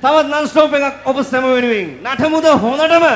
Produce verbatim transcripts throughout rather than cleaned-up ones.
තවත් non stop එකක් ඔබ සැම වෙනුවෙන් නටමුද හොඳටම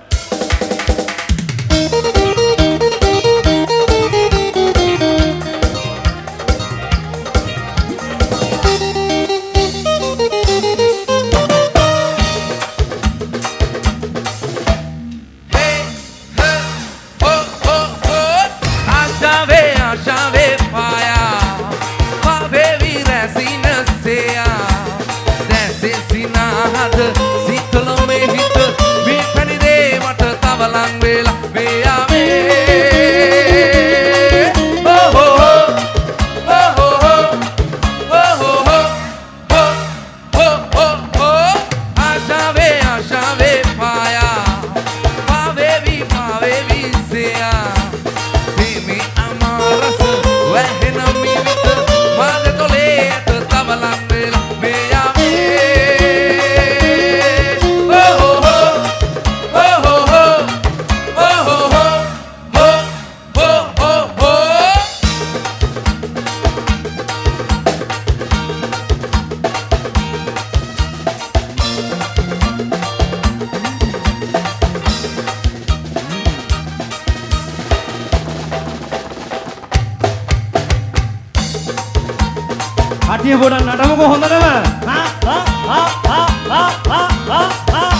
අටිය පොඩක් නටමුකෝ හොඳටම හා හා හා හා හා හා හා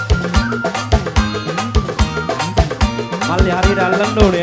මල්ලි හරියට අල්ලන්න ඕනේ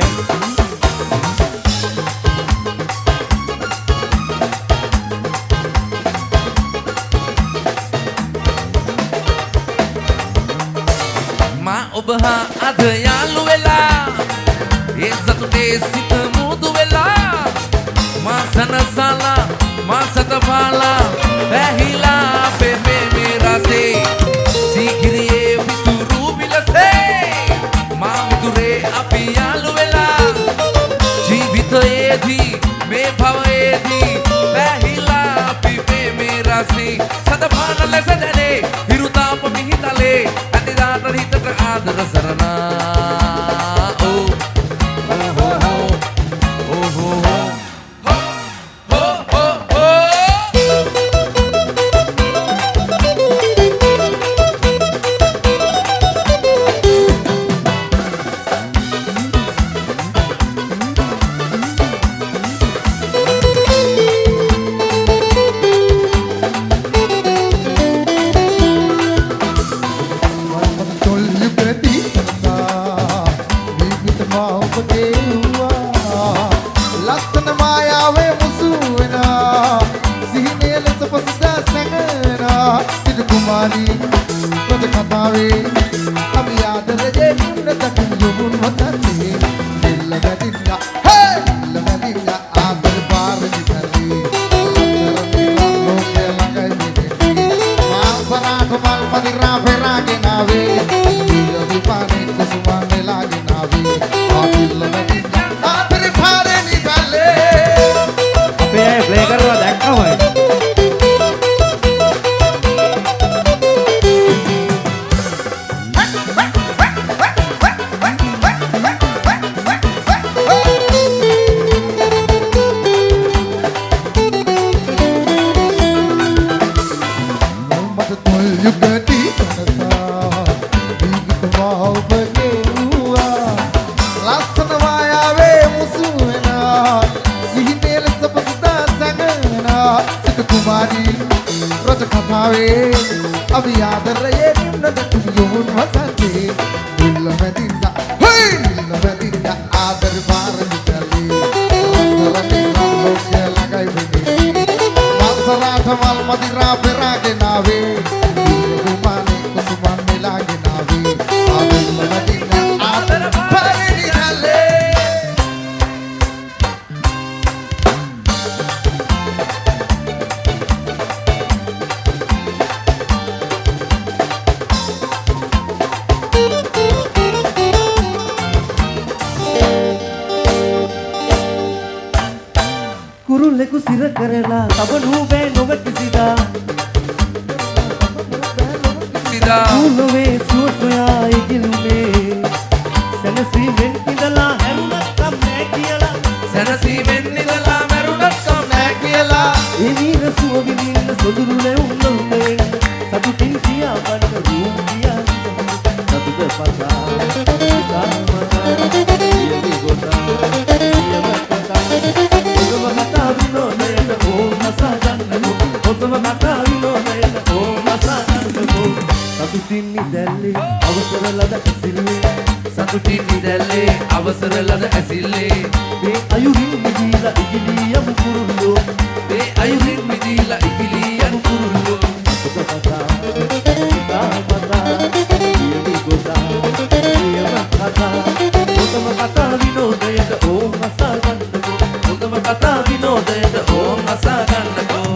මා ඔබ හා අද යාළු වෙලා ඒ සතුටේ සිත මුදු වෙලා මා සනසලා Masatapala, Bahila, Pepe, Mirase, Sikiri, Vituru, Vilase, Mamdure, Apialuela, Jivito Edi, Me Pavedi, Bahila, Pepe, Mirase, Satapana, Lesane, Hiruta, Pamihitale, and the other hit the other Sarana. Oh, oh, oh, oh, oh, oh. කුරුල්ලෙකු සිර කරලා තබනු බෑ නොව කිසිදා සිදා කුලවේ සුවසොයා ඉගිලුනේ සනසීමෙන් ඉඳලා හැරුණත් කම් නෑ කියලා සනසීමෙන් ඉඳලා මරුණත් කම් නෑ කියලා ඒ වීර සුව විඳින්න සොදුරු නැවුම් නොවේ සතුටින් සතුටින් නිදැල්ලේ අවසර ලද ඇසිල්ලේ සතුටින් නිදැල්ලේ අවසර ලද ඇසිල්ලේ මේ අයුරින් මිදීලා ඉගිලී යමු කුරුල්ලෝ මේ අයුරින් මිදීලා ඉගිලී යමු කුරුල්ලෝ කතා කතා කතා කියවි ගොඩා කියව කතා ඔතම කතා විනෝදයට ඕම් අසා ගන්නකෝ හොඳම කතා විනෝදයට ඕම් අසා ගන්නකෝ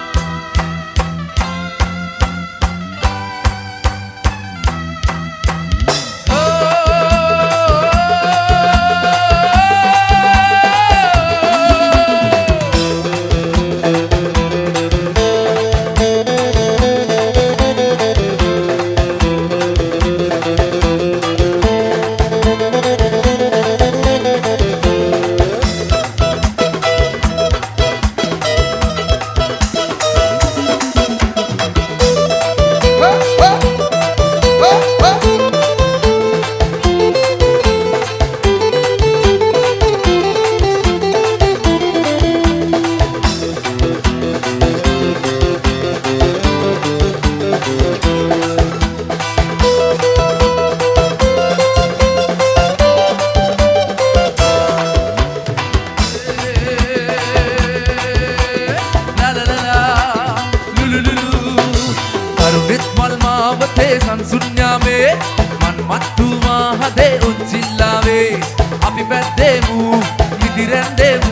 සංසුන්යාමේ මන් මත්තුමා හදේ උච්චිල්ලාවේ අපි පැද්දෙමු ඉදිරැන්දෙමු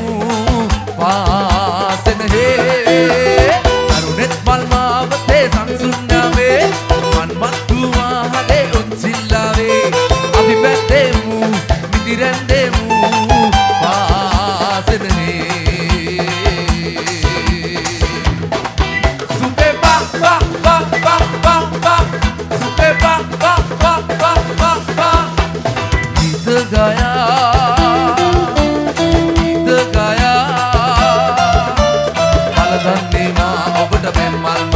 පාසෙනහේ අරුනෙත් මල්මාවතේ සංසුන්යාමේ මන් මත්තුමා හදේ උච්චිල්ලාවේ අපි පැද්දෙමු ඉදිරැන්දෙමු පාසෙනහේ සුපේ පා පා පා පා පා පා गीत गाया गीत गाया मल धन्ने मां ඔබට මෙන් මල්